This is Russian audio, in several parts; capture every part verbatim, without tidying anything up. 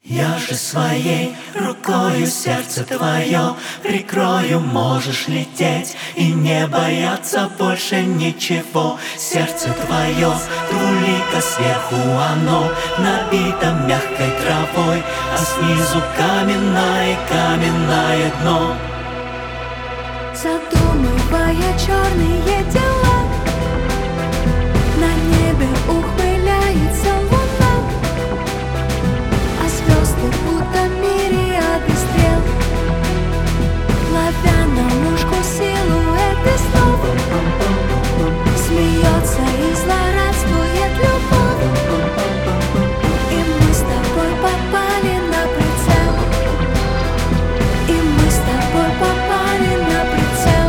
Я же своей рукою сердце твое прикрою, можешь лететь и не бояться больше ничего. Сердце твое двулико, сверху оно набито мягкой травой, а снизу каменное, каменное дно. Задумывая черные дела, на небе ухмыляется луна, а звезды будто мириады стрел, ловя на мушку силуэты снов. Смеется и злорадствует любовь, и мы с тобой попали на прицел, и мы с тобой попали на прицел.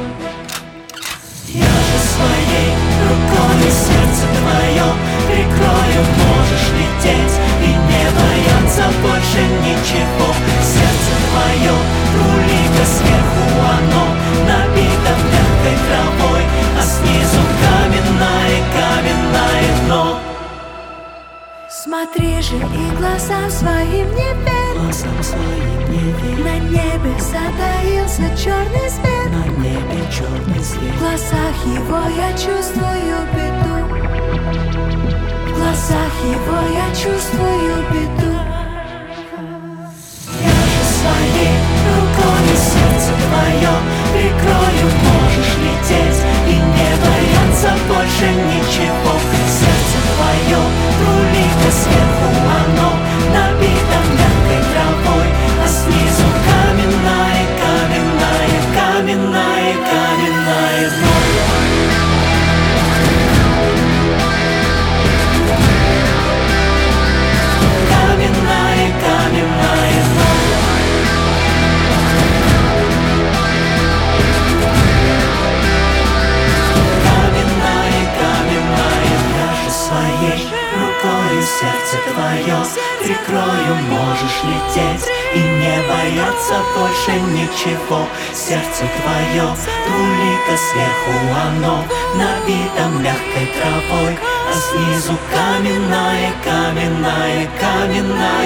Я же своей рукой сердце твое прикрою, можешь лететь и не бояться больше ничего. Сердце твое двулико, сверху оно набито мягкой травой, а снизу каменное, каменное дно. Смотри же и глазам своим не верь, Глазам своим не верь. на небе затаился черный зверь, На небе черный зверь. в глазах его я чувствую беду, в глазах его я чувствую беду. Я же своей рукой сердце твое прикрою, можешь лететь и не бояться больше ничего. Сердце твое двулико, сверху оно набито мягкой травой, а снизу каменное, каменное, каменное, каменное дно. Каменное, каменное дно. Каменное, каменное, я же своей рукою сердце твое прикрою, можешь лететь и не бояться больше ничего. Сердце твое двулико, сверху оно набито мягкой травой, а снизу каменное, каменное, каменное.